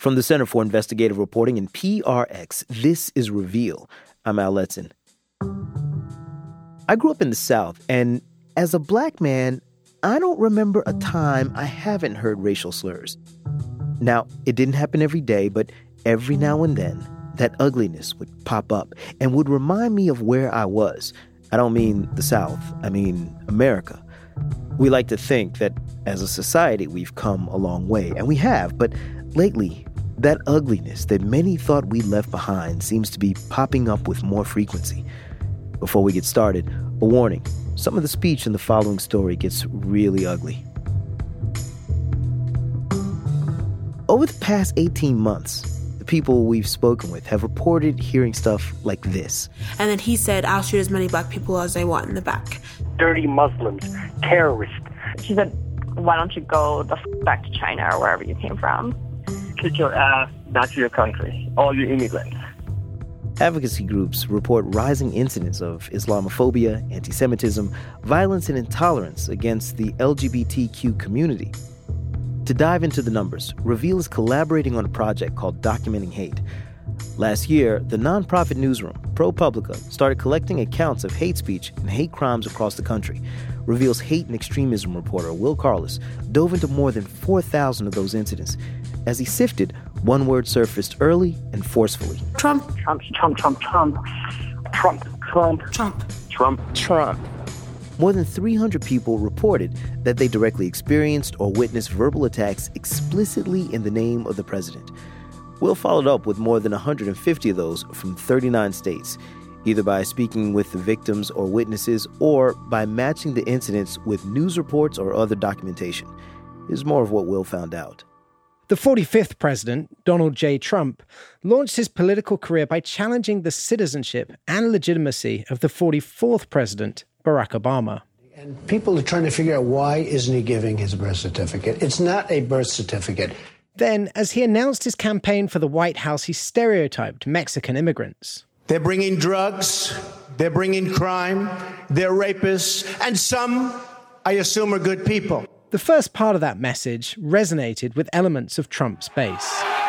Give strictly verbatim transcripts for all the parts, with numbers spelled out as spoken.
From the Center for Investigative Reporting and P R X, this is Reveal. I'm Al Letson. I grew up in the South, and as a black man, I don't remember a time I haven't heard racial slurs. Now, it didn't happen every day, but every now and then, that ugliness would pop up and would remind me of where I was. I don't mean the South, I mean America. We like to think that as a society we've come a long way, and we have, but lately, that ugliness that many thought we left behind seems to be popping up with more frequency. Before we get started, a warning. Some of the speech in the following story gets really ugly. Over the past eighteen months, the people we've spoken with have reported hearing stuff like this. And then he said, I'll shoot as many black people as I want in the back. Dirty Muslims, terrorists. She said, why don't you go the f- back to China or wherever you came from? Kick your ass back to your country, all you immigrants. Advocacy groups report rising incidents of Islamophobia, anti-Semitism, violence, and intolerance against the L G B T Q community. To dive into the numbers, Reveal is collaborating on a project called Documenting Hate. Last year, the nonprofit newsroom, ProPublica, started collecting accounts of hate speech and hate crimes across the country. Reveal's hate and extremism reporter, Will Carlos, dove into more than four thousand of those incidents. As he sifted, one word surfaced early and forcefully. Trump. Trump, Trump, Trump, Trump. Trump, Trump. Trump. Trump, Trump. More than three hundred people reported that they directly experienced or witnessed verbal attacks explicitly in the name of the president. Will followed up with more than one hundred fifty of those from thirty-nine states, either by speaking with the victims or witnesses or by matching the incidents with news reports or other documentation. Here's more of what Will found out. The forty-fifth president, Donald J. Trump, launched his political career by challenging the citizenship and legitimacy of the forty-fourth president, Barack Obama. And people are trying to figure out why isn't he giving his birth certificate. It's not a birth certificate. Then, as he announced his campaign for the White House, he stereotyped Mexican immigrants. They're bringing drugs, they're bringing crime, they're rapists, and some, I assume, are good people. The first part of that message resonated with elements of Trump's base.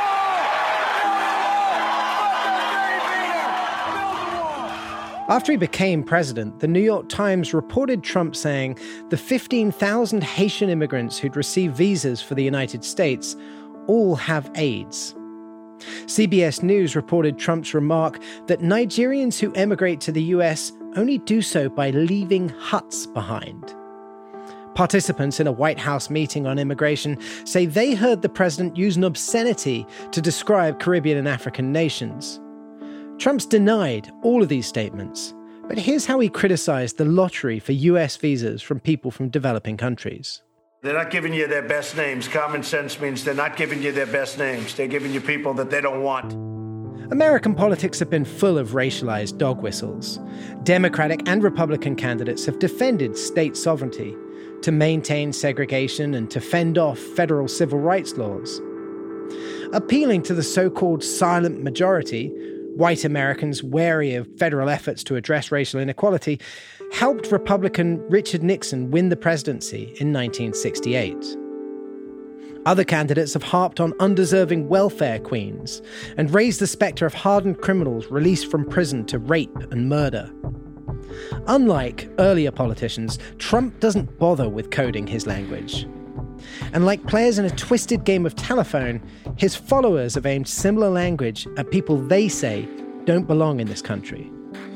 After he became president, the New York Times reported Trump saying the fifteen thousand Haitian immigrants who'd received visas for the United States all have AIDS. C B S News reported Trump's remark that Nigerians who emigrate to the U S only do so by leaving huts behind. Participants in a White House meeting on immigration say they heard the president use an obscenity to describe Caribbean and African nations. Trump's denied all of these statements, but here's how he criticized the lottery for U S visas from people from developing countries. They're not giving you their best names. Common sense means they're not giving you their best names. They're giving you people that they don't want. American politics have been full of racialized dog whistles. Democratic and Republican candidates have defended state sovereignty to maintain segregation and to fend off federal civil rights laws. Appealing to the so-called silent majority, white Americans wary of federal efforts to address racial inequality, helped Republican Richard Nixon win the presidency in nineteen sixty-eight. Other candidates have harped on undeserving welfare queens and raised the specter of hardened criminals released from prison to rape and murder. Unlike earlier politicians, Trump doesn't bother with coding his language. And like players in a twisted game of telephone, his followers have aimed similar language at people they say don't belong in this country.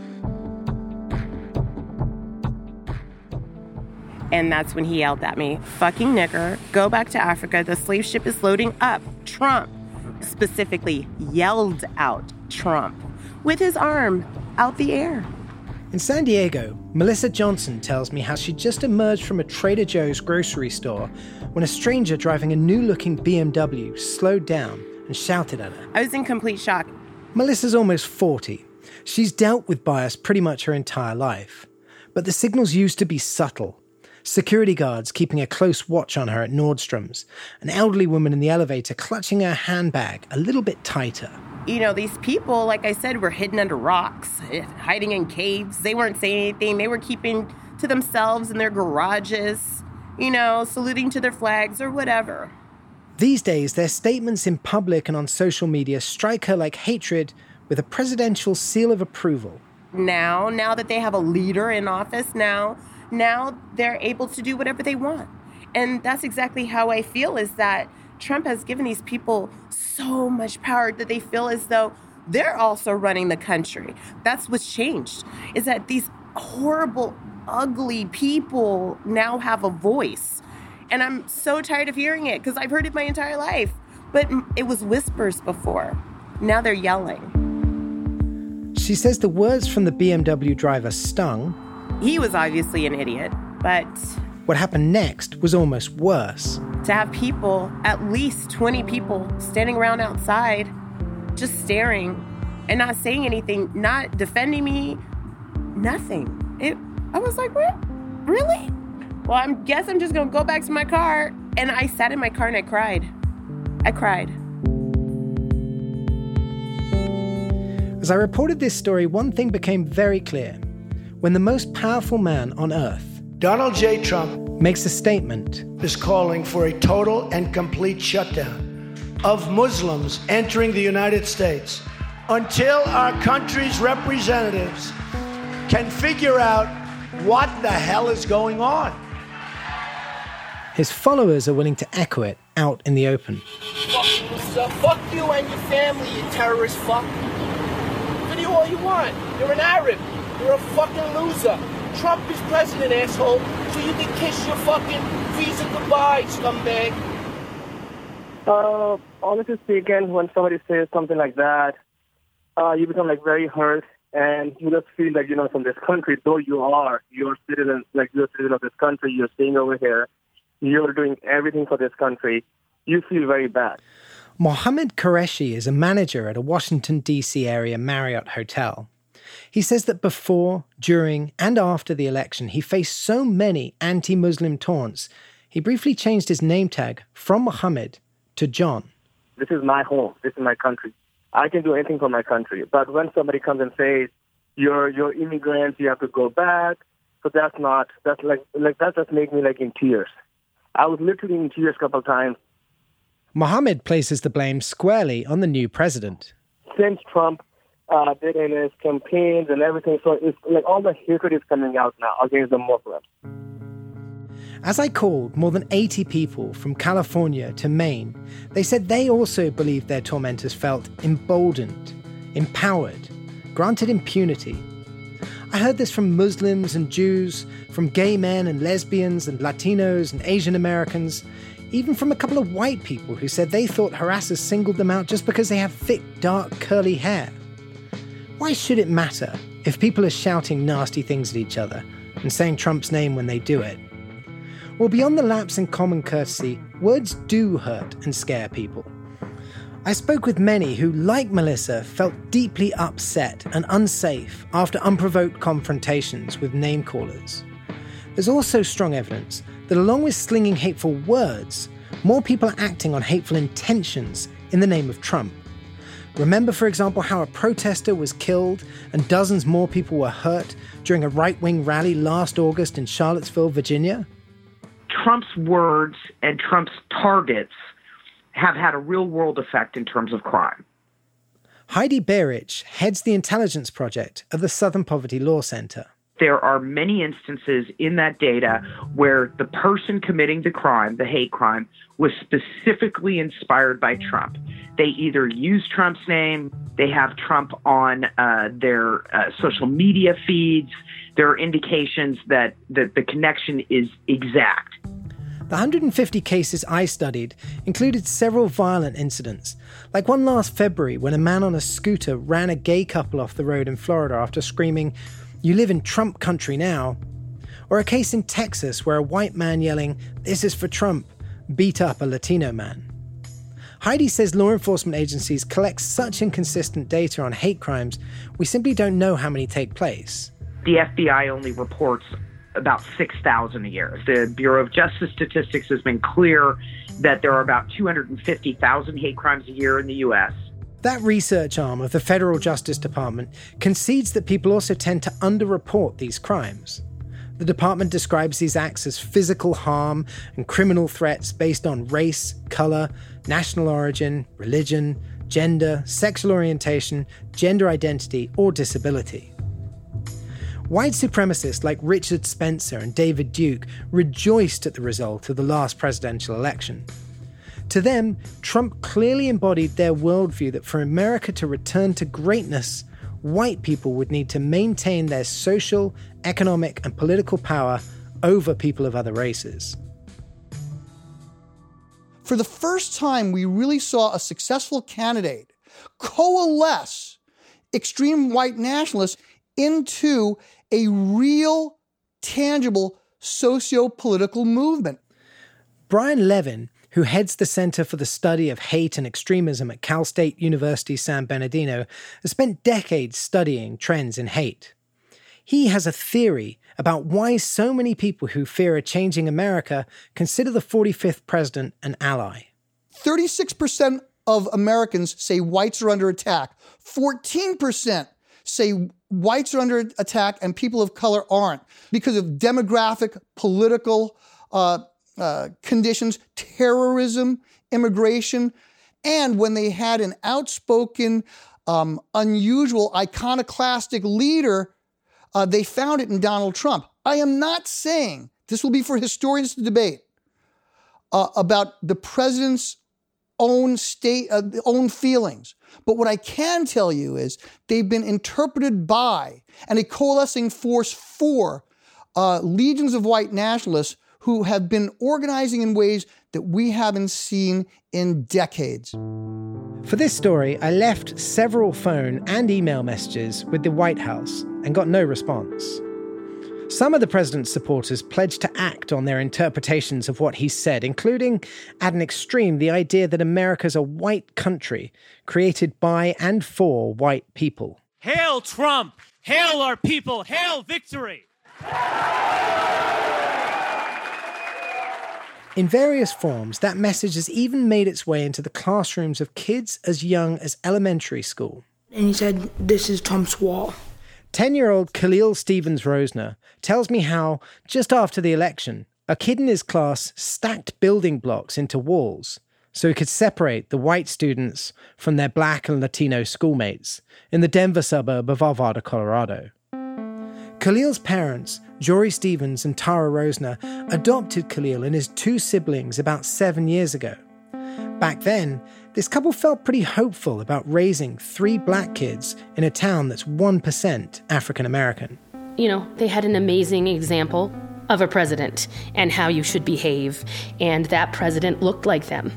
And that's when he yelled at me, fucking nigger, go back to Africa, the slave ship is loading up. Trump specifically yelled out Trump with his arm out the air. In San Diego, Melissa Johnson tells me how she just emerged from a Trader Joe's grocery store when a stranger driving a new-looking B M W slowed down and shouted at her. I was in complete shock. Melissa's almost forty. She's dealt with bias pretty much her entire life. But the signals used to be subtle. Security guards keeping a close watch on her at Nordstrom's, an elderly woman in the elevator clutching her handbag a little bit tighter. You know, these people, like I said, were hidden under rocks, hiding in caves. They weren't saying anything. They were keeping to themselves in their garages, you know, saluting to their flags or whatever. These days, their statements in public and on social media strike her like hatred with a presidential seal of approval. Now, now that they have a leader in office, now, now they're able to do whatever they want. And that's exactly how I feel, is that Trump has given these people so much power that they feel as though they're also running the country. That's what's changed, is that these horrible, ugly people now have a voice. And I'm so tired of hearing it because I've heard it my entire life. But it was whispers before. Now they're yelling. She says the words from the B M W driver stung. He was obviously an idiot, but what happened next was almost worse. To have people, at least twenty people, standing around outside, just staring and not saying anything, not defending me, nothing. It, I was like, what? Really? Well, I guess I'm just going to go back to my car. And I sat in my car and I cried. I cried. As I reported this story, one thing became very clear. When the most powerful man on earth, Donald J. Trump, makes a statement, is calling for a total and complete shutdown of Muslims entering the United States until our country's representatives can figure out what the hell is going on. His followers are willing to echo it out in the open. Fuck you, sir. Fuck you and your family, you terrorist fuck. Video all you want. You're an Arab. You're a fucking loser. Trump is president, asshole, so you can kiss your fucking visa goodbye, scumbag. Uh, honestly speaking, when somebody says something like that, uh, you become like very hurt, and you just feel like, you know, from this country, though you are, you're citizens, like you're a citizen of this country, you're staying over here, you're doing everything for this country, you feel very bad. Mohammed Qureshi is a manager at a Washington, D C area Marriott hotel. He says that before, during, and after the election, he faced so many anti-Muslim taunts, he briefly changed his name tag from Mohammed to John. This is my home. This is my country. I can do anything for my country. But when somebody comes and says, you're you're immigrants, you have to go back, so that's not, that's like, like that just makes me like in tears. I was literally in tears a couple of times. Mohammed places the blame squarely on the new president. Since Trump uh, did in his campaigns and everything, so it's like all the hatred is coming out now against the Muslims. As I called more than eighty people from California to Maine, they said they also believed their tormentors felt emboldened, empowered, granted impunity. I heard this from Muslims and Jews, from gay men and lesbians and Latinos and Asian Americans, even from a couple of white people who said they thought harassers singled them out just because they have thick, dark, curly hair. Why should it matter if people are shouting nasty things at each other and saying Trump's name when they do it? Well, beyond the lapse in common courtesy, words do hurt and scare people. I spoke with many who, like Melissa, felt deeply upset and unsafe after unprovoked confrontations with name-callers. There's also strong evidence that along with slinging hateful words, more people are acting on hateful intentions in the name of Trump. Remember, for example, how a protester was killed and dozens more people were hurt during a right-wing rally last August in Charlottesville, Virginia? Trump's words and Trump's targets have had a real-world effect in terms of crime. Heidi Beirich heads the intelligence project of the Southern Poverty Law Center. There are many instances in that data where the person committing the crime, the hate crime, was specifically inspired by Trump. They either use Trump's name, they have Trump on uh, their uh, social media feeds. There are indications that, that the connection is exact. The one hundred fifty cases I studied included several violent incidents, like one last February when a man on a scooter ran a gay couple off the road in Florida after screaming, "You live in Trump country now," or a case in Texas where a white man yelling, "This is for Trump," beat up a Latino man. Heidi says law enforcement agencies collect such inconsistent data on hate crimes, we simply don't know how many take place. The F B I only reports about six thousand a year. The Bureau of Justice Statistics has been clear that there are about two hundred fifty thousand hate crimes a year in the U S. That research arm of the Federal Justice Department concedes that people also tend to underreport these crimes. The department describes these acts as physical harm and criminal threats based on race, color, national origin, religion, gender, sexual orientation, gender identity, or disability. White supremacists like Richard Spencer and David Duke rejoiced at the result of the last presidential election. To them, Trump clearly embodied their worldview that for America to return to greatness, white people would need to maintain their social, economic, and political power over people of other races. For the first time, we really saw a successful candidate coalesce extreme white nationalists into a real, tangible socio-political movement. Brian Levin, who heads the Center for the Study of Hate and Extremism at Cal State University San Bernardino, has spent decades studying trends in hate. He has a theory about why so many people who fear a changing America consider the forty-fifth president an ally. thirty-six percent of Americans say whites are under attack. fourteen percent say whites are under attack and people of color aren't because of demographic, political uh, uh, conditions, terrorism, immigration, and when they had an outspoken, um, unusual, iconoclastic leader, uh, they found it in Donald Trump. I am not saying, this will be for historians to debate, uh, about the president's own state, uh, own feelings. But what I can tell you is they've been interpreted by and a coalescing force for uh, legions of white nationalists who have been organizing in ways that we haven't seen in decades. For this story, I left several phone and email messages with the White House and got no response. Some of the president's supporters pledged to act on their interpretations of what he said, including, at an extreme, the idea that America's a white country created by and for white people. Hail Trump! Hail our people! Hail victory! In various forms, that message has even made its way into the classrooms of kids as young as elementary school. And he said, "This is Trump's wall." Ten-year-old Khalil Stevens Rosner tells me how, just after the election, a kid in his class stacked building blocks into walls so he could separate the white students from their black and Latino schoolmates in the Denver suburb of Arvada, Colorado. Khalil's parents, Jory Stevens and Tara Rosner, adopted Khalil and his two siblings about seven years ago. Back then, this couple felt pretty hopeful about raising three black kids in a town that's one percent African American. You know, they had an amazing example of a president and how you should behave, and that president looked like them.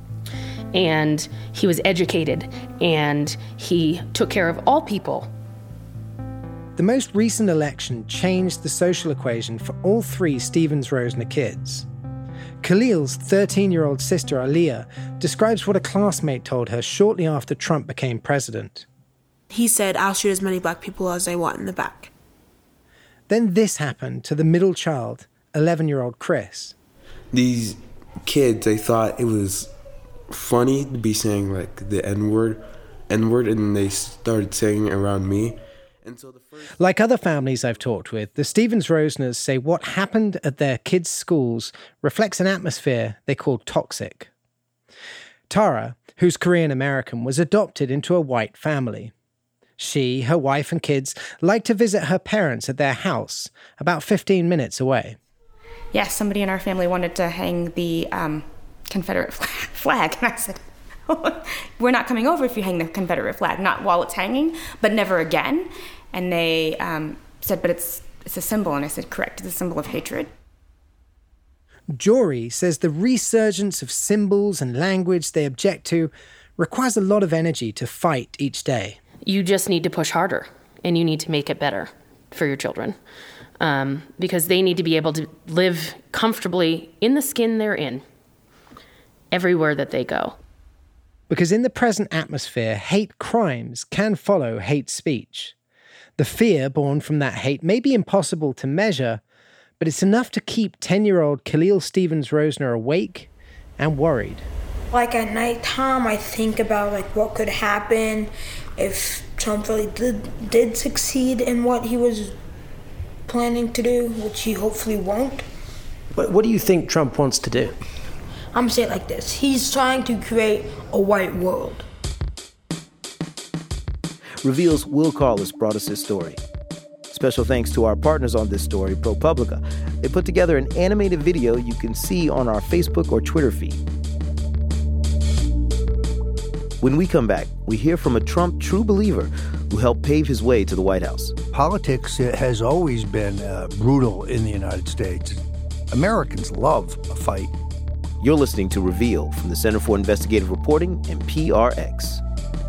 And he was educated, and he took care of all people. The most recent election changed the social equation for all three Stevens-Rosner kids. Khalil's thirteen-year-old sister, Aliyah, describes what a classmate told her shortly after Trump became president. He said, "I'll shoot as many black people as I want in the back." Then this happened to the middle child, eleven-year-old Chris. These kids, they thought it was funny to be saying like the N-word, N-word, and they started saying it around me. So first... Like other families I've talked with, the Stevens-Rosners say what happened at their kids' schools reflects an atmosphere they call toxic. Tara, who's Korean-American, was adopted into a white family. She, her wife and kids like to visit her parents at their house, about fifteen minutes away. Yes, somebody in our family wanted to hang the um, Confederate flag, and I said, "We're not coming over if you hang the Confederate flag, not while it's hanging, but never again." And they um, said, "But it's it's a symbol." And I said, "Correct, it's a symbol of hatred." Jory says the resurgence of symbols and language they object to requires a lot of energy to fight each day. You just need to push harder, and you need to make it better for your children, um, because they need to be able to live comfortably in the skin they're in, everywhere that they go. Because in the present atmosphere, hate crimes can follow hate speech. The fear born from that hate may be impossible to measure, but it's enough to keep ten-year-old Khalil Stevens-Rosner awake and worried. Like at nighttime, I think about like what could happen if Trump really did, did succeed in what he was planning to do, which he hopefully won't. What, what do you think Trump wants to do? I'm gonna say it like this. He's trying to create a white world. Reveal's Will Carlos brought us his story. Special thanks to our partners on this story, ProPublica. They put together an animated video you can see on our Facebook or Twitter feed. When we come back, we hear from a Trump true believer who helped pave his way to the White House. Politics has always been uh, brutal in the United States. Americans love a fight. You're listening to Reveal from the Center for Investigative Reporting and P R X.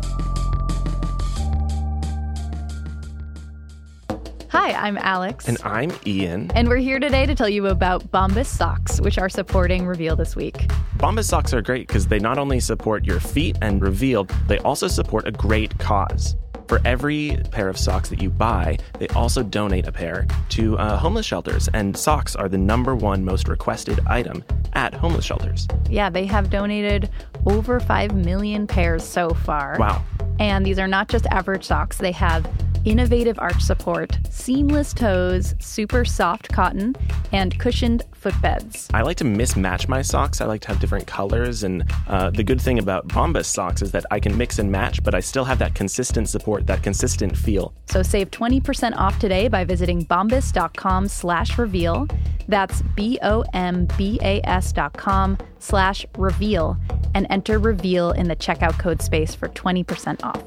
Hi, I'm Alex. And I'm Ian. And we're here today to tell you about Bombas socks, which are supporting Reveal this week. Bombas socks are great because they not only support your feet and Reveal, they also support a great cause. For every pair of socks that you buy, they also donate a pair to uh, homeless shelters. And socks are the number one most requested item at homeless shelters. Yeah, they have donated over five million pairs so far. Wow. And these are not just average socks. They have innovative arch support, seamless toes, super soft cotton, and cushioned footbeds. I like to mismatch my socks. I like to have different colors. And uh, the good thing about Bombas socks is that I can mix and match, but I still have that consistent support, that consistent feel. So save twenty percent off today by visiting bombas.com slash reveal. That's B-O-M-B-A-S dot com slash reveal and enter reveal in the checkout code space for twenty percent off.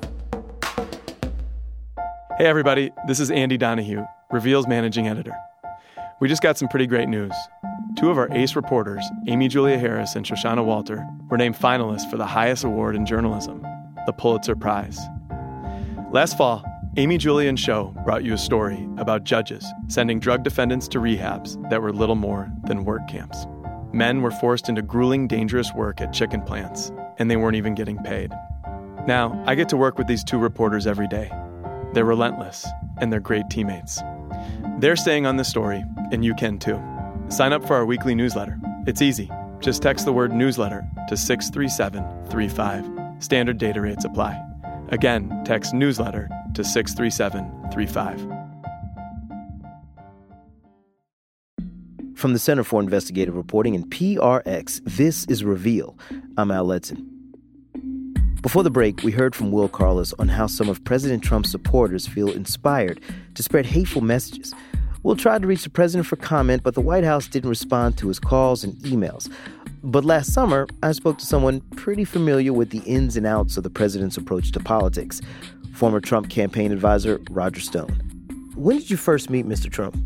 Hey everybody, this is Andy Donahue, Reveal's managing editor. We just got some pretty great news. Two of our ace reporters, Amy Julia Harris and Shoshana Walter, were named finalists for the highest award in journalism, the Pulitzer Prize. Last fall, Amy Julia and Sho brought you a story about judges sending drug defendants to rehabs that were little more than work camps. Men were forced into grueling, dangerous work at chicken plants, and they weren't even getting paid. Now, I get to work with these two reporters every day. They're relentless, and they're great teammates. They're staying on this story, and you can too. Sign up for our weekly newsletter. It's easy. Just text the word newsletter to six three seven three five. Standard data rates apply. Again, text newsletter to six three seven three five. From the Center for Investigative Reporting and P R X, this is Reveal. I'm Al Letson. Before the break, we heard from Will Carlos on how some of President Trump's supporters feel inspired to spread hateful messages. Will tried to reach the president for comment, but the White House didn't respond to his calls and emails. But last summer, I spoke to someone pretty familiar with the ins and outs of the president's approach to politics, former Trump campaign advisor Roger Stone. When did you first meet Mister Trump?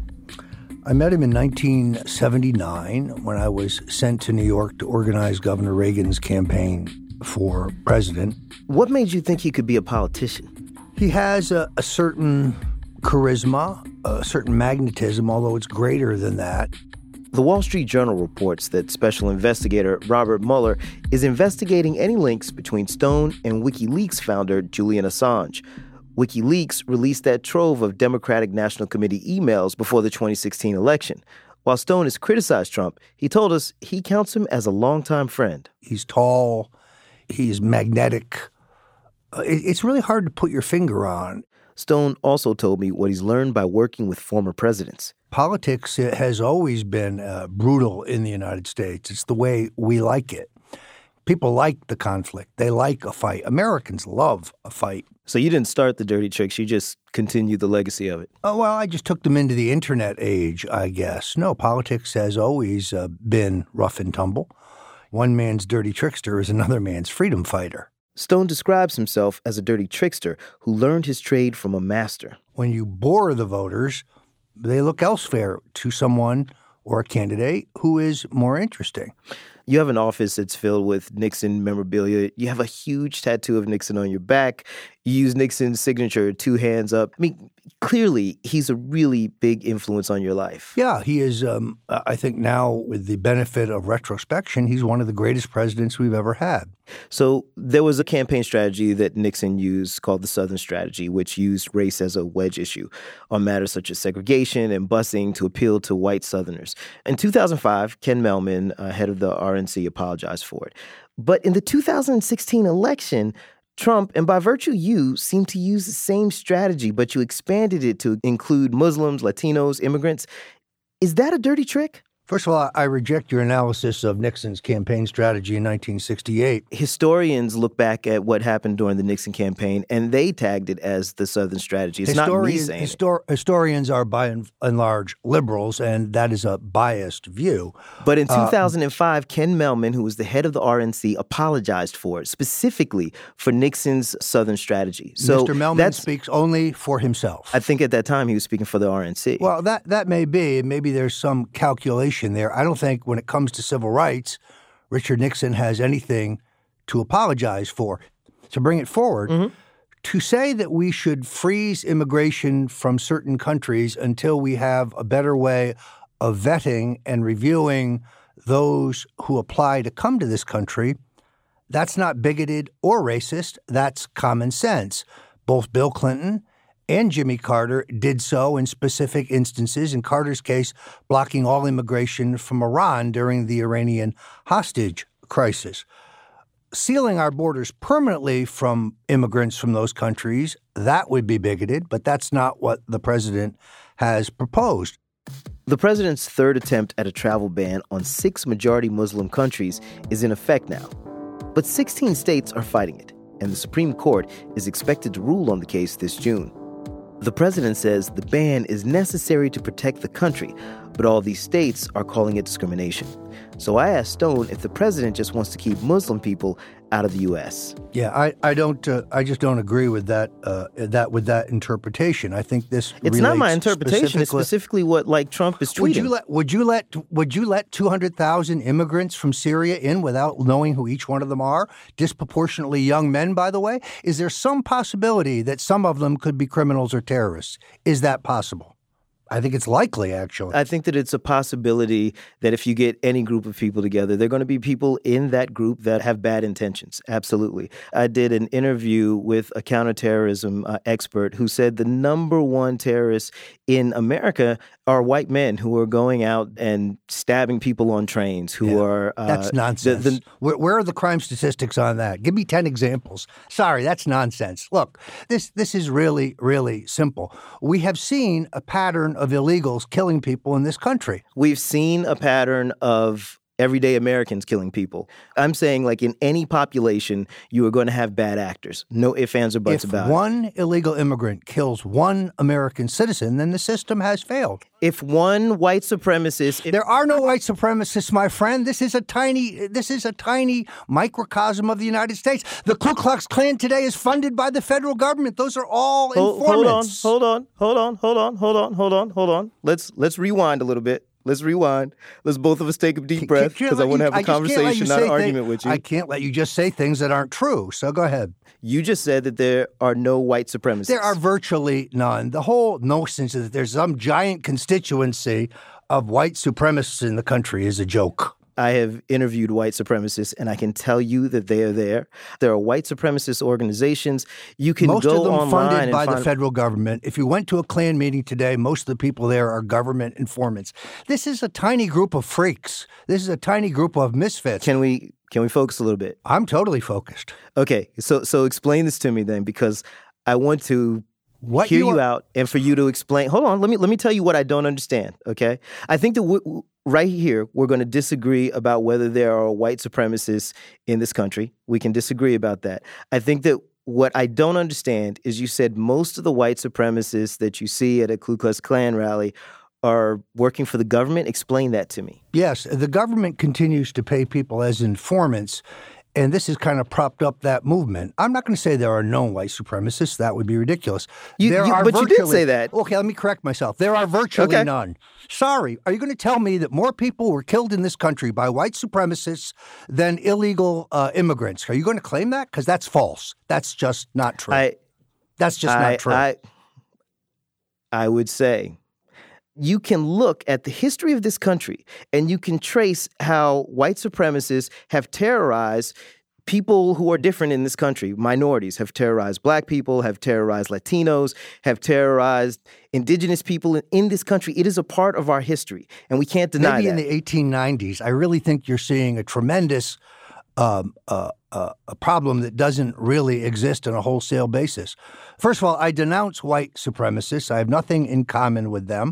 I met him in nineteen seventy-nine when I was sent to New York to organize Governor Reagan's campaign for president. What made you think he could be a politician? He has a, a certain charisma, a certain magnetism, although it's greater than that. The Wall Street Journal reports that special investigator Robert Mueller is investigating any links between Stone and WikiLeaks founder Julian Assange. WikiLeaks released that trove of Democratic National Committee emails before the twenty sixteen election. While Stone has criticized Trump, he told us he counts him as a longtime friend. He's tall. He's magnetic. Uh, it, it's really hard to put your finger on. Stone also told me what he's learned by working with former presidents. Politics has always been uh, brutal in the United States. It's the way we like it. People like the conflict. They like a fight. Americans love a fight. So you didn't start the dirty tricks. You just continued the legacy of it. Oh, well, I just took them into the internet age, I guess. No, politics has always uh, been rough and tumble. One man's dirty trickster is another man's freedom fighter. Stone describes himself as a dirty trickster who learned his trade from a master. When you bore the voters, they look elsewhere to someone or a candidate who is more interesting. You have an office that's filled with Nixon memorabilia. You have a huge tattoo of Nixon on your back. You use Nixon's signature, two hands up. I mean, clearly, he's a really big influence on your life. Yeah, he is, um, I think now, with the benefit of retrospection, he's one of the greatest presidents we've ever had. So there was a campaign strategy that Nixon used called the Southern Strategy, which used race as a wedge issue on matters such as segregation and busing to appeal to white Southerners. In two thousand five, Ken Mehlman, uh, head of the R N C, apologized for it. But in the two thousand sixteen election, Trump, and by virtue you, seemed to use the same strategy, but you expanded it to include Muslims, Latinos, immigrants. Is that a dirty trick? First of all, I reject your analysis of Nixon's campaign strategy in nineteen sixty-eight. Historians look back at what happened during the Nixon campaign, and they tagged it as the Southern strategy. It's Historian, not me saying histor- it. Historians are, by and, and large, liberals, and that is a biased view. But in two thousand five, uh, Ken Mehlman, who was the head of the R N C, apologized for it, specifically for Nixon's Southern strategy. So Mister Mehlman speaks only for himself. I think at that time he was speaking for the R N C. Well, that, that may be. Maybe there's some calculation there. I don't think when it comes to civil rights, Richard Nixon has anything to apologize for. To bring it forward, mm-hmm. to say that we should freeze immigration from certain countries until we have a better way of vetting and reviewing those who apply to come to this country, that's not bigoted or racist. That's common sense. Both Bill Clinton and Jimmy Carter did so in specific instances, in Carter's case, blocking all immigration from Iran during the Iranian hostage crisis. Sealing our borders permanently from immigrants from those countries, that would be bigoted, but that's not what the president has proposed. The president's third attempt at a travel ban on six majority Muslim countries is in effect now. But sixteen states are fighting it, and the Supreme Court is expected to rule on the case this June. The president says the ban is necessary to protect the country, but all these states are calling it discrimination. So I asked Stone if the president just wants to keep Muslim people out of the U S. Yeah, I, I don't. Uh, I just don't agree with that. Uh, that with that interpretation. I think this. It's not my interpretation. It's specifically what like Trump is tweeting. Would you let? Would you let? Would you let two hundred thousand immigrants from Syria in without knowing who each one of them are? Disproportionately young men, by the way. Is there some possibility that some of them could be criminals or terrorists? Is that possible? I think it's likely, actually. I think that it's a possibility that if you get any group of people together, there are going to be people in that group that have bad intentions. Absolutely. I did an interview with a counterterrorism uh, expert who said the number one terrorists in America are white men who are going out and stabbing people on trains, who yeah, are... Uh, that's nonsense. The, the, where, where are the crime statistics on that? Give me ten examples. Sorry, that's nonsense. Look, this this is really, really simple. We have seen a pattern of illegals killing people in this country. We've seen a pattern of everyday Americans killing people. I'm saying, like, in any population, you are going to have bad actors. No ifs, ands, or buts if about it. If one illegal immigrant kills one American citizen, then the system has failed. If one white supremacist... If- there are no white supremacists, my friend. This is a tiny, this is a tiny microcosm of the United States. The Ku Klux Klan today is funded by the federal government. Those are all hold, informants. Hold on, hold on, hold on, hold on, hold on, hold on. Let's let's rewind a little bit. Let's rewind. Let's both of us take a deep breath because I want to have a conversation, not an argument with you. I can't let you just say things that aren't true. So go ahead. You just said that there are no white supremacists. There are virtually none. The whole notion that there's some giant constituency of white supremacists in the country is a joke. I have interviewed white supremacists, and I can tell you that they are there. There are white supremacist organizations. You can most go of them online funded by and find- the federal government. If you went to a Klan meeting today, most of the people there are government informants. This is a tiny group of freaks. This is a tiny group of misfits. Can we can we focus a little bit? I'm totally focused. Okay, so so explain this to me then, because I want to what hear you, you out and for you to explain. Hold on, let me let me tell you what I don't understand. Okay, I think that we, right here we're going to disagree about whether there are white supremacists in this country. We can disagree about that. I think that what I don't understand is you said most of the white supremacists that you see at a Ku Klux Klan rally are working for the government. Explain that to me. Yes, the government continues to pay people as informants. And this has kind of propped up that movement. I'm not going to say there are no white supremacists. That would be ridiculous. You, there you, are but virtually, you did say that. Okay, let me correct myself. There are virtually okay. none. Sorry. Are you going to tell me that more people were killed in this country by white supremacists than illegal uh, immigrants? Are you going to claim that? Because that's false. That's just not true. I, that's just I, not true. I, I would say you can look at the history of this country and you can trace how white supremacists have terrorized people who are different in this country. Minorities have terrorized black people, have terrorized Latinos, have terrorized indigenous people in, in this country. It is a part of our history, and we can't deny Maybe that. Maybe in the eighteen nineties, I really think you're seeing a tremendous um, uh, uh, a problem that doesn't really exist on a wholesale basis. First of all, I denounce white supremacists. I have nothing in common with them.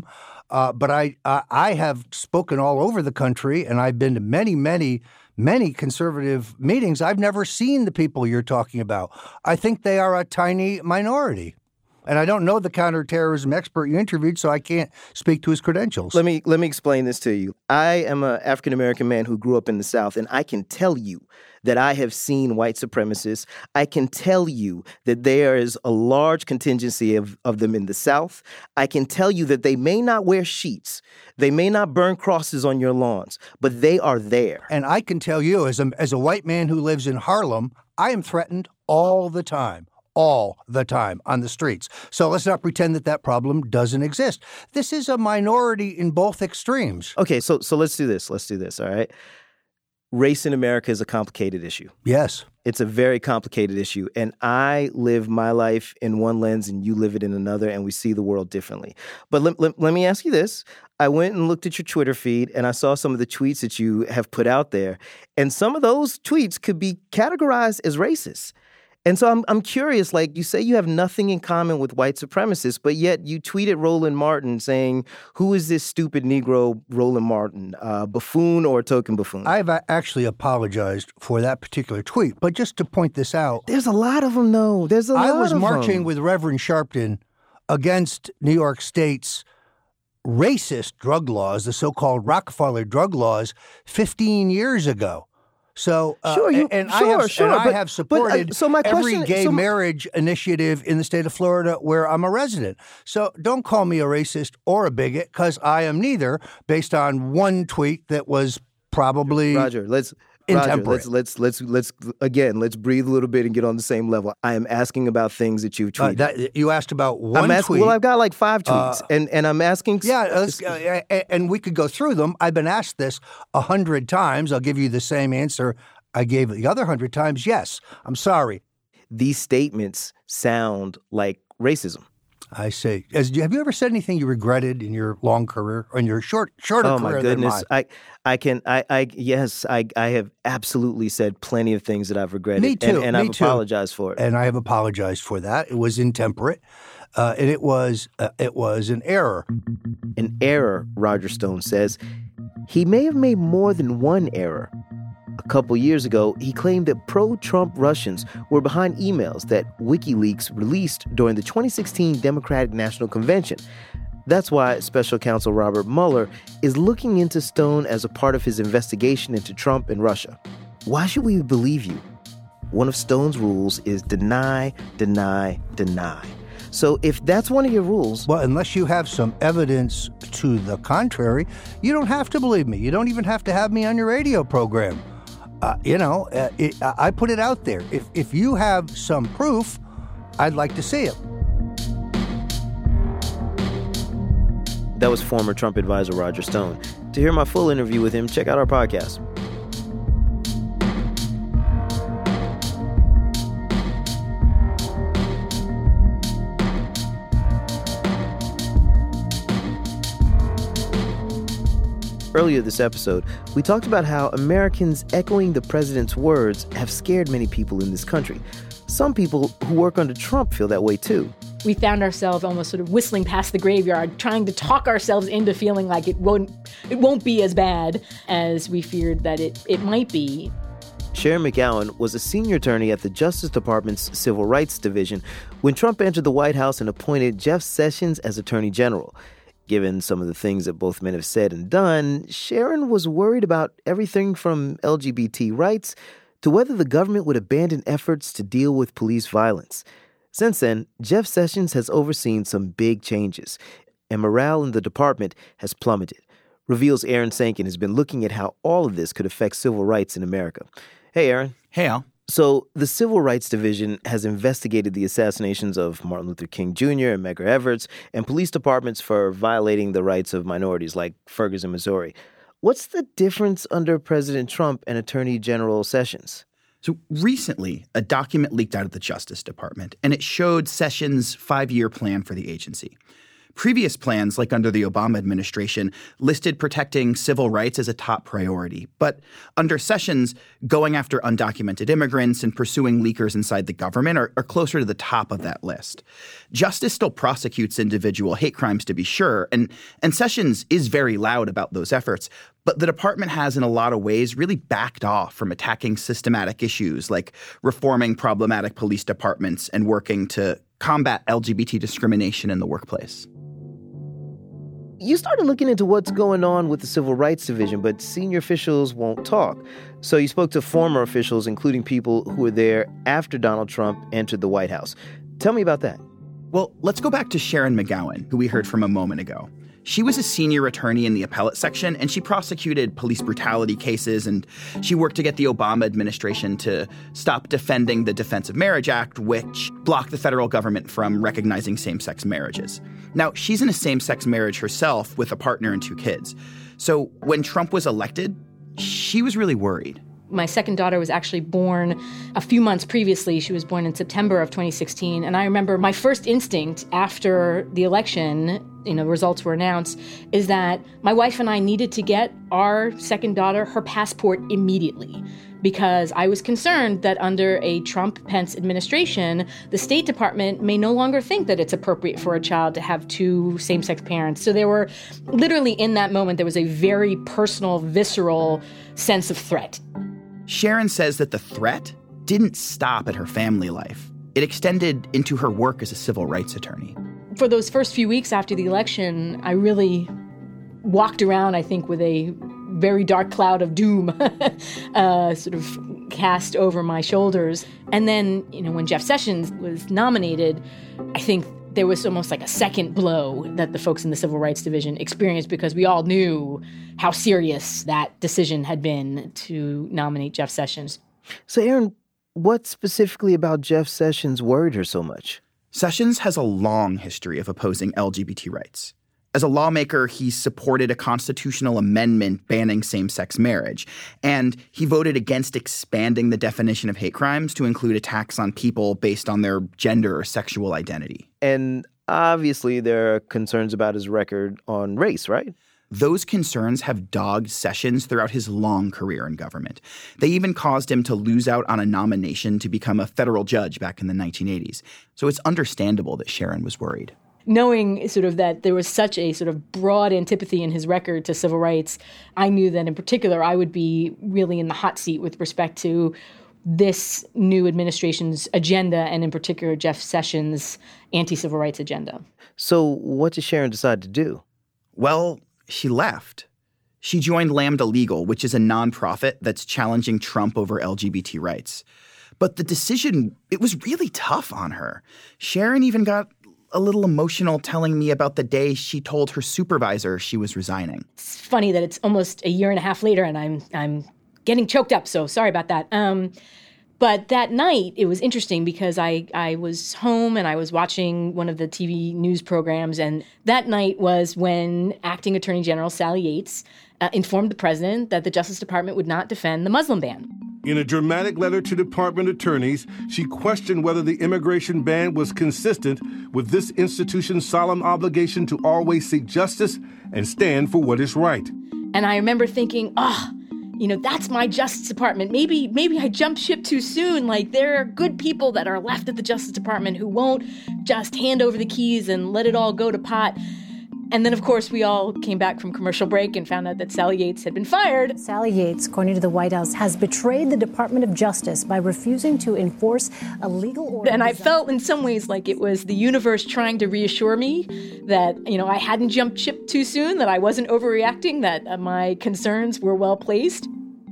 Uh, but I, uh, I have spoken all over the country, and I've been to many, many, many conservative meetings. I've never seen the people you're talking about. I think they are a tiny minority. And I don't know the counterterrorism expert you interviewed, so I can't speak to his credentials. Let me let me explain this to you. I am an African-American man who grew up in the South, and I can tell you that I have seen white supremacists. I can tell you that there is a large contingency of, of them in the South. I can tell you that they may not wear sheets. They may not burn crosses on your lawns, but they are there. And I can tell you, as a, as a white man who lives in Harlem, I am threatened all the time. all the time on the streets. So let's not pretend that that problem doesn't exist. This is a minority in both extremes. Okay, so so let's do this. Let's do this, all right? Race in America is a complicated issue. Yes. It's a very complicated issue. And I live my life in one lens and you live it in another, and we see the world differently. But let, let, let me ask you this. I went and looked at your Twitter feed, and I saw some of the tweets that you have put out there. And some of those tweets could be categorized as racist. And so I'm I'm curious, like you say you have nothing in common with white supremacists, but yet you tweeted Roland Martin saying, who is this stupid Negro Roland Martin, uh, buffoon or a token buffoon? I've actually apologized for that particular tweet, but just to point this out. There's a lot of them, though. There's a lot of them. I was marching with Reverend Sharpton against New York State's racist drug laws, the so-called Rockefeller drug laws, fifteen years ago. So, uh, sure, you, and, sure, I have, sure, and but, I have supported but, uh, so my every question, gay so my, marriage initiative in the state of Florida where I'm a resident. So don't call me a racist or a bigot, because I am neither, based on one tweet that was probably Roger, let's Roger, let's let's let's let's again let's breathe a little bit and get on the same level. I am asking about things that you've tweeted. Uh, that, you asked about one I'm asking, tweet. Well, I've got like five tweets, uh, and and I'm asking. Yeah, let's, uh, and we could go through them. I've been asked this a hundred times. I'll give you the same answer I gave the other hundred times. Yes, I'm sorry. These statements sound like racism. I say, as, have you ever said anything you regretted in your long career or in your short, shorter oh, career? Oh my goodness! I, I can, I, I, yes, I, I have absolutely said plenty of things that I've regretted. Me too. And, and me I've too. apologized for it. And I have apologized for that. It was intemperate, uh, and it was, uh, it was an error. An error, Roger Stone says. He may have made more than one error. A couple years ago, he claimed that pro-Trump Russians were behind emails that WikiLeaks released during the twenty sixteen Democratic National Convention. That's why Special Counsel Robert Mueller is looking into Stone as a part of his investigation into Trump and Russia. Why should we believe you? One of Stone's rules is deny, deny, deny. So if that's one of your rules... Well, unless you have some evidence to the contrary, you don't have to believe me. You don't even have to have me on your radio program. Uh, you know, uh, it, I put it out there. If if you have some proof, I'd like to see it. That was former Trump advisor Roger Stone. To hear my full interview with him, check out our podcast. Earlier this episode, we talked about how Americans echoing the president's words have scared many people in this country. Some people who work under Trump feel that way too. We found ourselves almost sort of whistling past the graveyard, trying to talk ourselves into feeling like it won't it won't be as bad as we feared that it, it might be. Sharon McGowan was a senior attorney at the Justice Department's Civil Rights Division when Trump entered the White House and appointed Jeff Sessions as Attorney General. Given some of the things that both men have said and done, Sharon was worried about everything from L G B T rights to whether the government would abandon efforts to deal with police violence. Since then, Jeff Sessions has overseen some big changes, and morale in the department has plummeted. Reveal's Aaron Sankin has been looking at how all of this could affect civil rights in America. Hey, Aaron. Hey, Al. So the Civil Rights Division has investigated the assassinations of Martin Luther King Junior and Medgar Evers and police departments for violating the rights of minorities like Ferguson, Missouri. What's the difference under President Trump and Attorney General Sessions? So recently, a document leaked out of the Justice Department, and it showed Sessions' five-year plan for the agency. Previous plans, like under the Obama administration, listed protecting civil rights as a top priority. But under Sessions, going after undocumented immigrants and pursuing leakers inside the government are, are closer to the top of that list. Justice still prosecutes individual hate crimes, to be sure, and, and Sessions is very loud about those efforts. But the department has, in a lot of ways, really backed off from attacking systematic issues like reforming problematic police departments and working to combat L G B T discrimination in the workplace. You started looking into what's going on with the Civil Rights Division, but senior officials won't talk. So you spoke to former officials, including people who were there after Donald Trump entered the White House. Tell me about that. Well, let's go back to Sharon McGowan, who we heard from a moment ago. She was a senior attorney in the appellate section, and she prosecuted police brutality cases, and she worked to get the Obama administration to stop defending the Defense of Marriage Act, which blocked the federal government from recognizing same-sex marriages. Now, she's in a same-sex marriage herself with a partner and two kids. So when Trump was elected, she was really worried. My second daughter was actually born a few months previously. She was born in September of twenty sixteen. And I remember my first instinct after the election, you know, results were announced, is that my wife and I needed to get our second daughter her passport immediately. Because I was concerned that under a Trump-Pence administration, the State Department may no longer think that it's appropriate for a child to have two same-sex parents. So there were, literally in that moment, there was a very personal, visceral sense of threat. Sharon says that the threat didn't stop at her family life. It extended into her work as a civil rights attorney. For those first few weeks after the election, I really walked around, I think, with a very dark cloud of doom uh, sort of cast over my shoulders. And then, you know, when Jeff Sessions was nominated, I think there was almost like a second blow that the folks in the Civil Rights Division experienced, because we all knew how serious that decision had been to nominate Jeff Sessions. So, Aaron, what specifically about Jeff Sessions worried her so much? Sessions has a long history of opposing L G B T rights. As a lawmaker, he supported a constitutional amendment banning same-sex marriage, and he voted against expanding the definition of hate crimes to include attacks on people based on their gender or sexual identity. And obviously there are concerns about his record on race, right? Those concerns have dogged Sessions throughout his long career in government. They even caused him to lose out on a nomination to become a federal judge back in the nineteen eighties. So it's understandable that Sharon was worried. Knowing sort of that there was such a sort of broad antipathy in his record to civil rights, I knew that in particular I would be really in the hot seat with respect to this new administration's agenda, and in particular Jeff Sessions' anti-civil rights agenda. So what did Sharon decide to do? Well, she left. She joined Lambda Legal, which is a nonprofit that's challenging Trump over L G B T rights. But the decision, it was really tough on her. Sharon even got a little emotional telling me about the day she told her supervisor she was resigning. It's funny that it's almost a year and a half later and I'm I'm getting choked up, so sorry about that. Um, but that night, it was interesting because I, I was home and I was watching one of the T V news programs, and that night was when Acting Attorney General Sally Yates uh, informed the president that the Justice Department would not defend the Muslim ban. In a dramatic letter to department attorneys, she questioned whether the immigration ban was consistent with this institution's solemn obligation to always seek justice and stand for what is right. And I remember thinking, oh, you know, that's my Justice Department. Maybe, maybe I jumped ship too soon. Like, there are good people that are left at the Justice Department who won't just hand over the keys and let it all go to pot. And then, of course, we all came back from commercial break and found out that Sally Yates had been fired. Sally Yates, according to the White House, has betrayed the Department of Justice by refusing to enforce a legal order. And I felt in some ways like it was the universe trying to reassure me that, you know, I hadn't jumped ship too soon, that I wasn't overreacting, that uh, my concerns were well placed.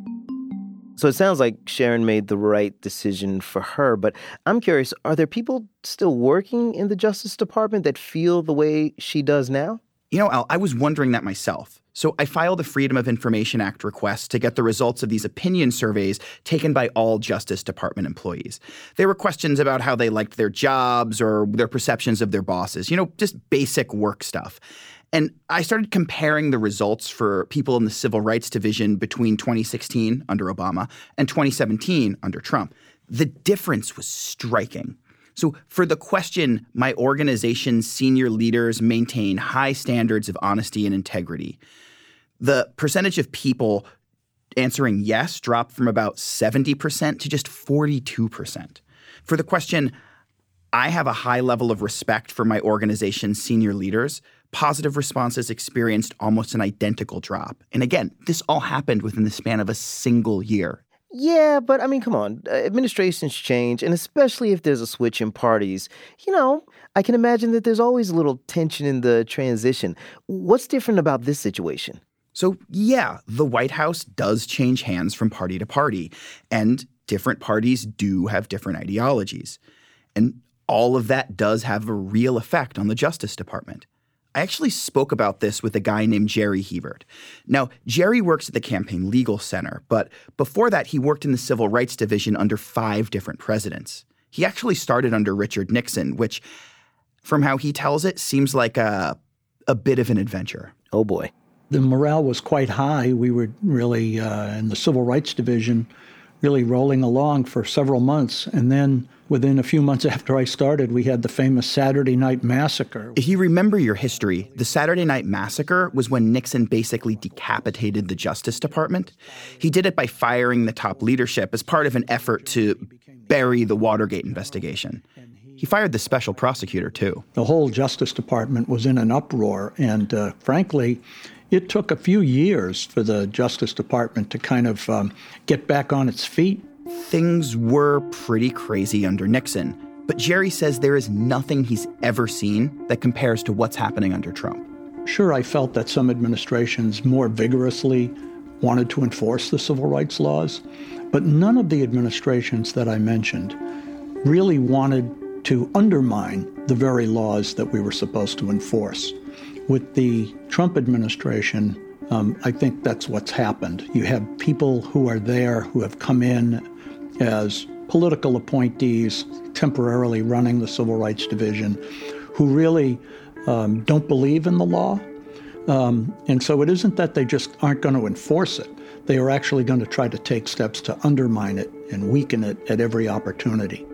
So it sounds like Sharon made the right decision for her, but I'm curious, are there people still working in the Justice Department that feel the way she does now? You know, Al, I was wondering that myself. So I filed a Freedom of Information Act request to get the results of these opinion surveys taken by all Justice Department employees. There were questions about how they liked their jobs or their perceptions of their bosses, you know, just basic work stuff. And I started comparing the results for people in the Civil Rights Division between twenty sixteen under Obama and twenty seventeen under Trump. The difference was striking. So for the question, my organization's senior leaders maintain high standards of honesty and integrity, the percentage of people answering yes dropped from about seventy percent to just forty-two percent. For the question, I have a high level of respect for my organization's senior leaders, positive responses experienced almost an identical drop. And again, this all happened within the span of a single year. Yeah, but I mean, come on. Administrations change, and especially if there's a switch in parties, you know, I can imagine that there's always a little tension in the transition. What's different about this situation? So, yeah, the White House does change hands from party to party, and different parties do have different ideologies. And all of that does have a real effect on the Justice Department. I actually spoke about this with a guy named Jerry Hebert. Now, Jerry works at the Campaign Legal Center, but before that, he worked in the Civil Rights Division under five different presidents. He actually started under Richard Nixon, which, from how he tells it, seems like a, a bit of an adventure. Oh, boy. The morale was quite high. We were really, uh, in the Civil Rights Division, really rolling along for several months. And then within a few months after I started, we had the famous Saturday Night Massacre. If you remember your history, the Saturday Night Massacre was when Nixon basically decapitated the Justice Department. He did it by firing the top leadership as part of an effort to bury the Watergate investigation. He fired the special prosecutor, too. The whole Justice Department was in an uproar, and uh, frankly, it took a few years for the Justice Department to kind of um, get back on its feet. Things were pretty crazy under Nixon, but Jerry says there is nothing he's ever seen that compares to what's happening under Trump. Sure, I felt that some administrations more vigorously wanted to enforce the civil rights laws, but none of the administrations that I mentioned really wanted to undermine the very laws that we were supposed to enforce. With the Trump administration, um, I think that's what's happened. You have people who are there who have come in as political appointees, temporarily running the Civil Rights Division, who really um, don't believe in the law. Um, and so it isn't that they just aren't going to enforce it. They are actually going to try to take steps to undermine it and weaken it at every opportunity.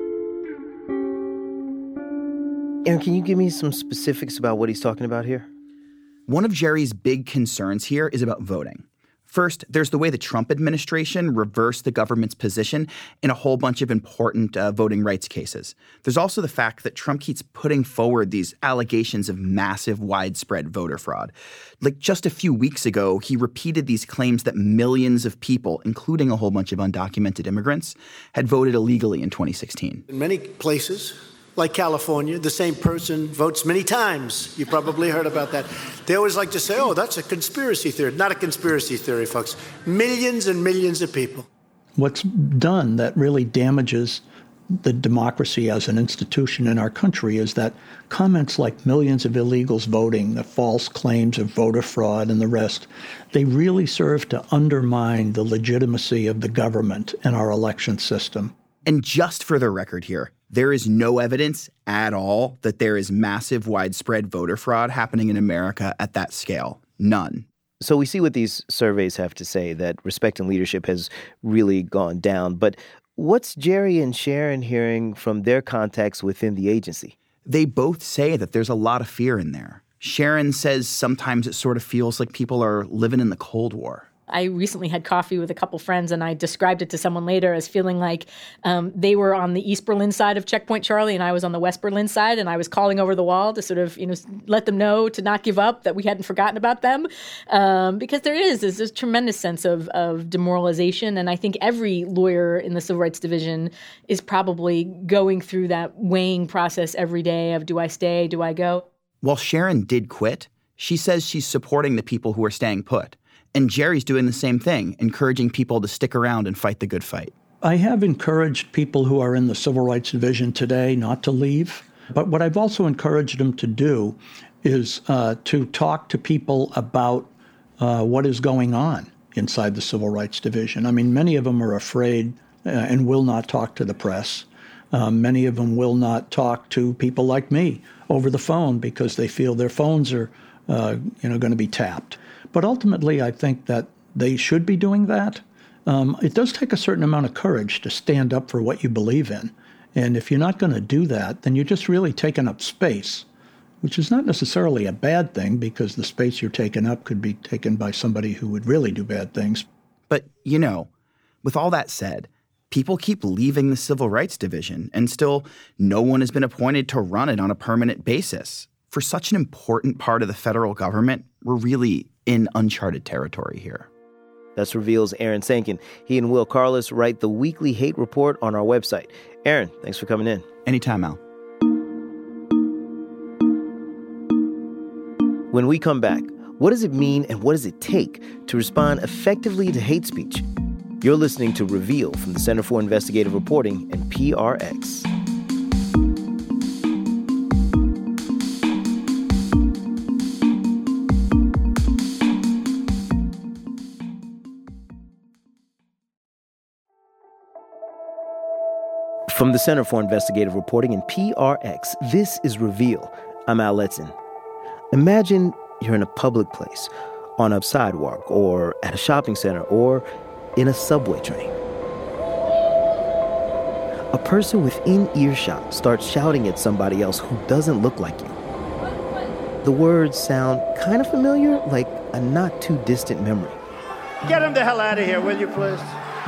Aaron, can you give me some specifics about what he's talking about here? One of Jerry's big concerns here is about voting. First, there's the way the Trump administration reversed the government's position in a whole bunch of important uh, voting rights cases. There's also the fact that Trump keeps putting forward these allegations of massive, widespread voter fraud. Like just a few weeks ago, he repeated these claims that millions of people, including a whole bunch of undocumented immigrants, had voted illegally in twenty sixteen. In many places, like California, the same person votes many times. You probably heard about that. They always like to say, oh, that's a conspiracy theory. Not a conspiracy theory, folks. Millions and millions of people. What's done that really damages the democracy as an institution in our country is that comments like millions of illegals voting, the false claims of voter fraud and the rest, they really serve to undermine the legitimacy of the government and our election system. And just for the record here, there is no evidence at all that there is massive, widespread voter fraud happening in America at that scale. None. So we see what these surveys have to say, that respect and leadership has really gone down. But what's Jerry and Sharon hearing from their contacts within the agency? They both say that there's a lot of fear in there. Sharon says sometimes it sort of feels like people are living in the Cold War. I recently had coffee with a couple friends, and I described it to someone later as feeling like um, they were on the East Berlin side of Checkpoint Charlie, and I was on the West Berlin side, and I was calling over the wall to sort of, you know, let them know to not give up, that we hadn't forgotten about them, um, because there is there's this tremendous sense of of demoralization, and I think every lawyer in the Civil Rights Division is probably going through that weighing process every day of, do I stay, do I go? While Sharon did quit, she says she's supporting the people who are staying put. And Jerry's doing the same thing, encouraging people to stick around and fight the good fight. I have encouraged people who are in the Civil Rights Division today not to leave. But what I've also encouraged them to do is uh, to talk to people about uh, what is going on inside the Civil Rights Division. I mean, many of them are afraid uh, and will not talk to the press. Um, many of them will not talk to people like me over the phone because they feel their phones are uh, you know, going to be tapped. But ultimately, I think that they should be doing that. Um, it does take a certain amount of courage to stand up for what you believe in And if you're not going to do that, then you're just really taking up space, which is not necessarily a bad thing because the space you're taking up could be taken by somebody who would really do bad things. But, you know, with all that said, people keep leaving the Civil Rights Division, and still no one has been appointed to run it on a permanent basis. For such an important part of the federal government, we're really in uncharted territory here. That's Reveal's Aaron Sankin. He and Will Carlos write the weekly hate report on our website. Aaron, thanks for coming in. Anytime, Al. When we come back, what does it mean and what does it take to respond effectively to hate speech? You're listening to Reveal from the Center for Investigative Reporting and P R X. From the Center for Investigative Reporting and P R X, this is Reveal. I'm Al Letson. Imagine you're in a public place, on a sidewalk, or at a shopping center, or in a subway train. A person within earshot starts shouting at somebody else who doesn't look like you. The words sound kind of familiar, like a not-too-distant memory. Get him the hell out of here, will you, please?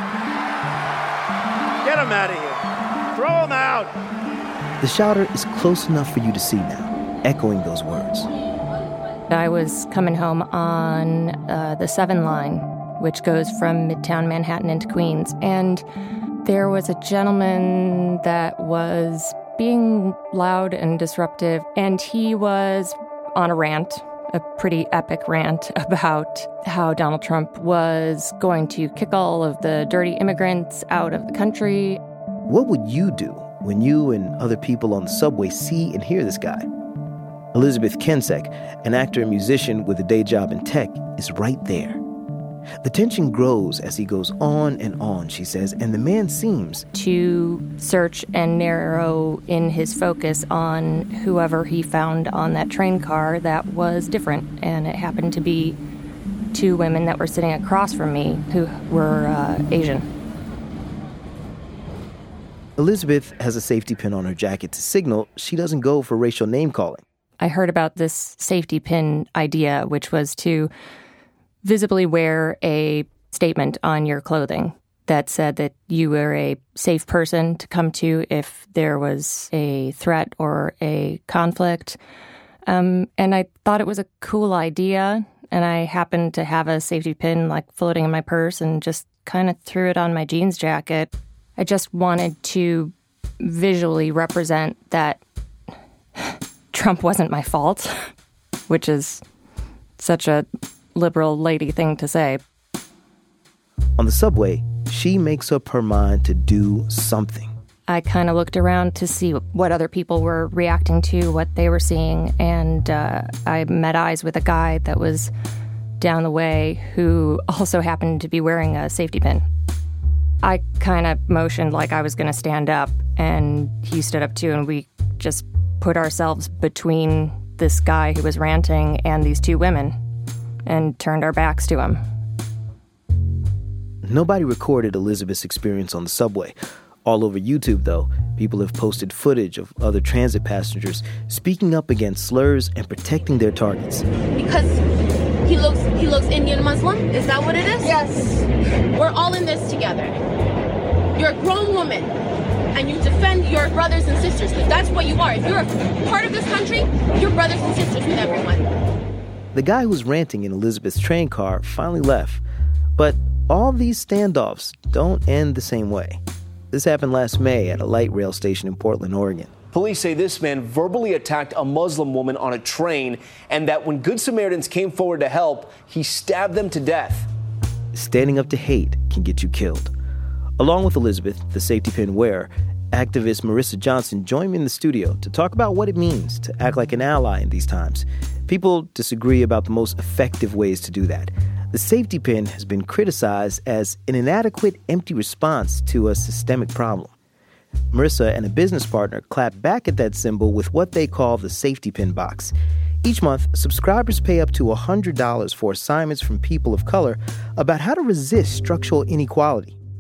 Get him out of here. Throw him out. The shouter is close enough for you to see now, echoing those words. I was coming home on uh, the seven line, which goes from Midtown Manhattan into Queens, and there was a gentleman that was being loud and disruptive, and he was on a rant, a pretty epic rant about how Donald Trump was going to kick all of the dirty immigrants out of the country. What would you do when you and other people on the subway see and hear this guy? Elizabeth Kensek, an actor and musician with a day job in tech, is right there. The tension grows as he goes on and on, she says, and the man seems to search and narrow in his focus on whoever he found on that train car that was different. And it happened to be two women that were sitting across from me who were uh, Asian. Elizabeth has a safety pin on her jacket to signal she doesn't go for racial name-calling. I heard about this safety pin idea, which was to visibly wear a statement on your clothing that said that you were a safe person to come to if there was a threat or a conflict. Um, and I thought it was a cool idea, and I happened to have a safety pin like floating in my purse and just kind of threw it on my jeans jacket. I just wanted to visually represent that Trump wasn't my fault, which is such a liberal lady thing to say. On the subway, she makes up her mind to do something. I kind of looked around to see what other people were reacting to, what they were seeing, and uh, I met eyes with a guy that was down the way who also happened to be wearing a safety pin. I kind of motioned like I was going to stand up, and he stood up too, and we just put ourselves between this guy who was ranting and these two women and turned our backs to him. Nobody recorded Elizabeth's experience on the subway. All over YouTube, though, people have posted footage of other transit passengers speaking up against slurs and protecting their targets. Because he looks he looks Indian Muslim? Is that what it is? Yes. We're all in this together. You're a grown woman, and you defend your brothers and sisters, because that's what you are. If you're a part of this country, you're brothers and sisters with everyone. The guy who was ranting in Elizabeth's train car finally left. But all these standoffs don't end the same way. This happened last May at a light rail station in Portland, Oregon. Police say this man verbally attacked a Muslim woman on a train, and that when Good Samaritans came forward to help, he stabbed them to death. Standing up to hate can get you killed. Along with Elizabeth, the safety pin wearer, activist Marissa Johnson joined me in the studio to talk about what it means to act like an ally in these times. People disagree about the most effective ways to do that. The safety pin has been criticized as an inadequate, empty response to a systemic problem. Marissa and a business partner clap back at that symbol with what they call the safety pin box. Each month, subscribers pay up to one hundred dollars for assignments from people of color about how to resist structural inequality.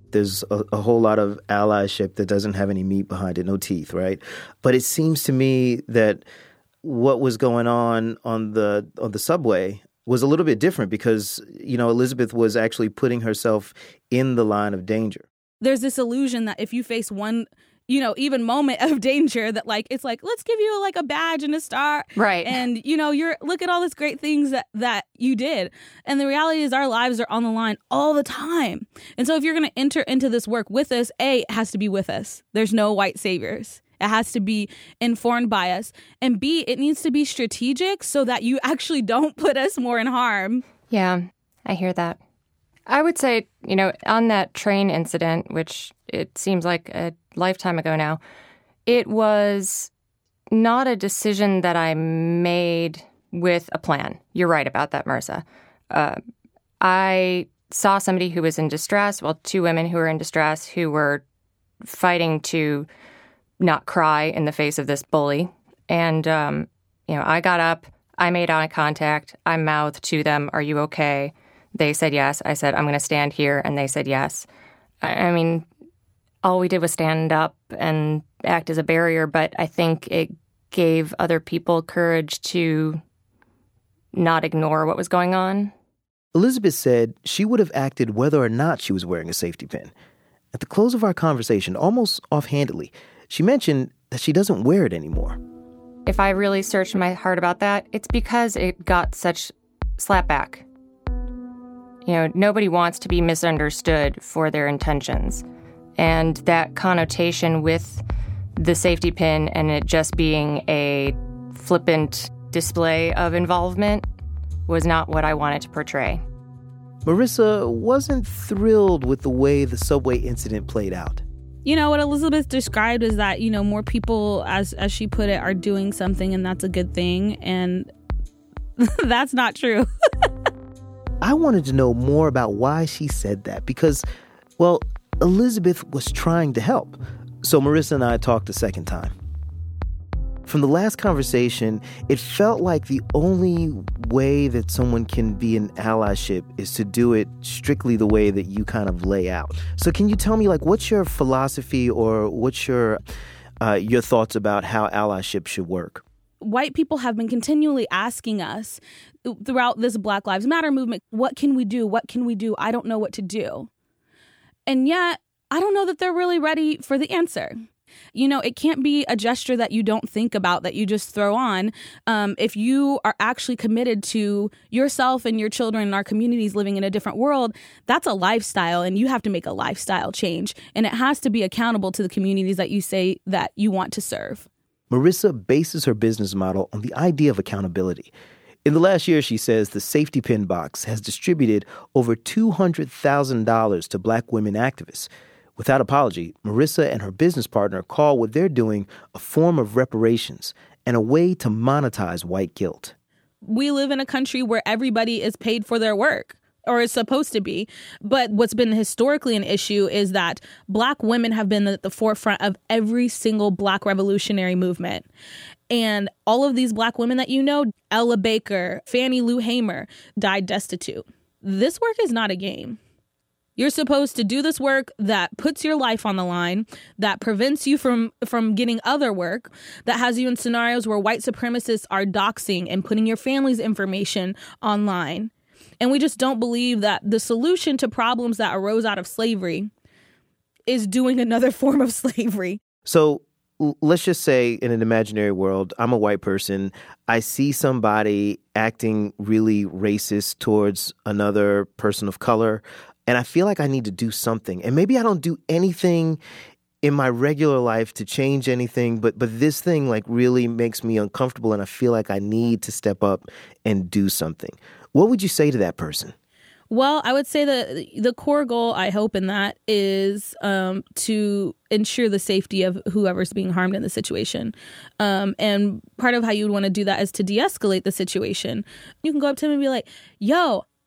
There's a, a whole lot of allyship that doesn't have any meat behind it, no teeth, right? But it seems to me that what was going on on the on the subway was a little bit different because, you know, Elizabeth was actually putting herself in the line of danger. There's this illusion that if you face one, you know, even moment of danger, that like, it's like, let's give you like a badge and a star. Right. And, you know, you're, look at all these great things that, that you did. And the reality is our lives are on the line all the time. And so if you're going to enter into this work with us, A, it has to be with us. There's no white saviors. It has to be informed by us. And B, it needs to be strategic so that you actually don't put us more in harm. Yeah, I hear that. I would say, you know, on that train incident, which it seems like a lifetime ago now, it was not a decision that I made with a plan. You're right about that, Marissa. Uh, I saw somebody who was in distress, well, two women who were in distress who were fighting to not cry in the face of this bully. And, um, you know, I got up, I made eye contact, I mouthed to them, "Are you okay?" They said yes. I said, "I'm going to stand here." And they said yes. I, I mean, all we did was stand up and act as a barrier, but I think it gave other people courage to not ignore what was going on. Elizabeth said she would have acted whether or not she was wearing a safety pin. At the close of our conversation, almost offhandedly, she mentioned that she doesn't wear it anymore. If I really searched my heart about that, it's because it got such slapback. You know, nobody wants to be misunderstood for their intentions. And that connotation with the safety pin and it just being a flippant display of involvement was not what I wanted to portray. Marissa wasn't thrilled with the way the subway incident played out. You know, what Elizabeth described is that, you know, more people, as as she put it, are doing something, and that's a good thing. And that's not true. I wanted to know more about why she said that because, well, Elizabeth was trying to help. So Marissa and I talked a second time. From the last conversation, it felt like the only way that someone can be an allyship is to do it strictly the way that you kind of lay out. So can you tell me, like, what's your philosophy or what's your uh, your thoughts about how allyship should work? White people have been continually asking us throughout this Black Lives Matter movement, what can we do? What can we do? I don't know what to do. And yet, I don't know that they're really ready for the answer. You know, it can't be a gesture that you don't think about, that you just throw on. Um, if you are actually committed to yourself and your children and our communities living in a different world, that's a lifestyle, and you have to make a lifestyle change. And it has to be accountable to the communities that you say that you want to serve. Marissa bases her business model on the idea of accountability. In the last year, she says the Safety Pin Box has distributed over two hundred thousand dollars to Black women activists. Without apology, Marissa and her business partner call what they're doing a form of reparations and a way to monetize white guilt. We live in a country where everybody is paid for their work, or is supposed to be. But what's been historically an issue is that Black women have been at the forefront of every single Black revolutionary movement. And all of these Black women that you know, Ella Baker, Fannie Lou Hamer, died destitute. This work is not a game. You're supposed to do this work that puts your life on the line, that prevents you from, from getting other work, that has you in scenarios where white supremacists are doxing and putting your family's information online. And we just don't believe that the solution to problems that arose out of slavery is doing another form of slavery. So let's just say in an imaginary world, I'm a white person. I see somebody acting really racist towards another person of color, and I feel like I need to do something. And maybe I don't do anything in my regular life to change anything, but but this thing like really makes me uncomfortable, and I feel like I need to step up and do something. What would you say to that person? Well, I would say that the core goal, I hope, in that is um, to ensure the safety of whoever's being harmed in the situation. Um, and part of how you would want to do that is to de-escalate the situation. You can go up to him and be like, yo,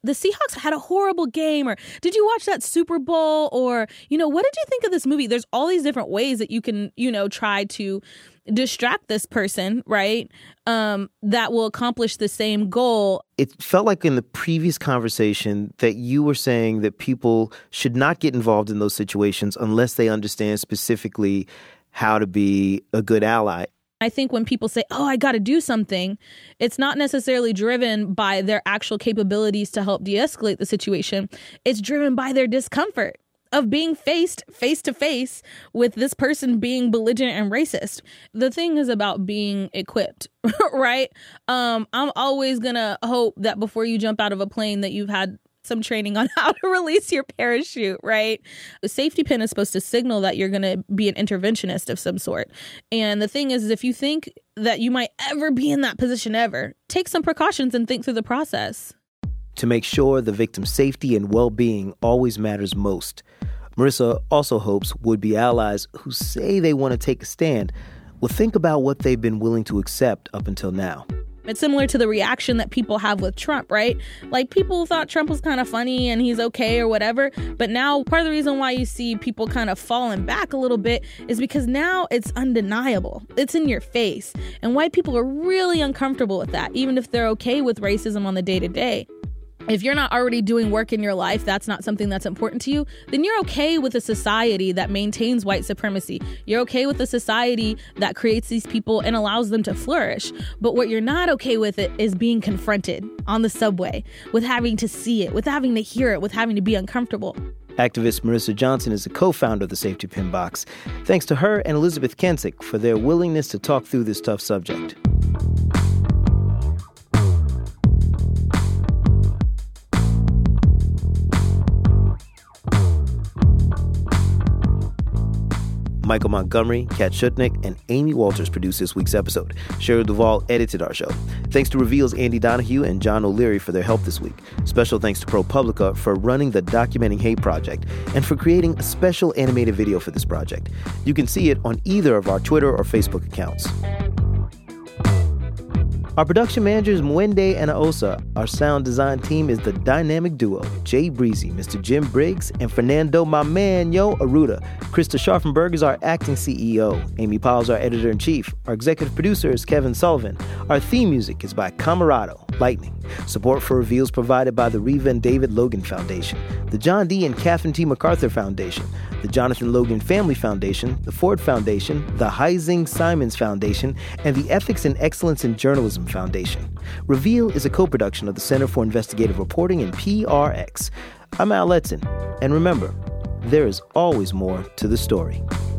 the Seahawks had a horrible game, or did you watch that Super Bowl, or, you know, what did you think of this movie? There's all these different ways that you can, you know, try to distract this person, right? Um, that will accomplish the same goal. It felt like in the previous conversation that you were saying that people should not get involved in those situations unless they understand specifically how to be a good ally. I think when people say, oh, I got to do something, it's not necessarily driven by their actual capabilities to help de-escalate the situation. It's driven by their discomfort of being faced face to face with this person being belligerent and racist. The thing is about being equipped, right? Um, I'm always going to hope that before you jump out of a plane that you've had some training on how to release your parachute, right? The safety pin is supposed to signal that you're going to be an interventionist of some sort. And the thing is, is, if you think that you might ever be in that position ever, take some precautions and think through the process. To make sure the victim's safety and well-being always matters most, Marissa also hopes would-be allies who say they want to take a stand will think about what they've been willing to accept up until now. It's similar to the reaction that people have with Trump, right? Like, people thought Trump was kind of funny and he's okay or whatever. But now part of the reason why you see people kind of falling back a little bit is because now it's undeniable. It's in your face. And white people are really uncomfortable with that, even if they're okay with racism on the day-to-day. If you're not already doing work in your life, that's not something that's important to you, then you're okay with a society that maintains white supremacy. You're okay with a society that creates these people and allows them to flourish. But what you're not okay with it is being confronted on the subway, with having to see it, with having to hear it, with having to be uncomfortable. Activist Marissa Johnson is the co-founder of the Safety Pin Box. Thanks to her and Elizabeth Kensick for their willingness to talk through this tough subject. Michael Montgomery, Kat Schutnick, and Amy Walters produced this week's episode. Cheryl Duvall edited our show. Thanks to Reveal's Andy Donahue and John O'Leary for their help this week. Special thanks to ProPublica for running the Documenting Hate project and for creating a special animated video for this project. You can see it on either of our Twitter or Facebook accounts. Our production manager is Mwende Anaosa. Our sound design team is the dynamic duo, Jay Breezy, Mister Jim Briggs, and Fernando My Man Yo Aruda. Krista Scharfenberg is our acting C E O. Amy Powell's our editor-in-chief. Our executive producer is Kevin Sullivan. Our theme music is by Camarado, Lightning. Support for Reveals provided by the Reva and David Logan Foundation, the John D. and Catherine T. MacArthur Foundation, the Jonathan Logan Family Foundation, the Ford Foundation, the Heising Simons Foundation, and the Ethics and Excellence in Journalism Foundation. Reveal is a co-production of the Center for Investigative Reporting and P R X. I'm Al Letson, and remember, there is always more to the story.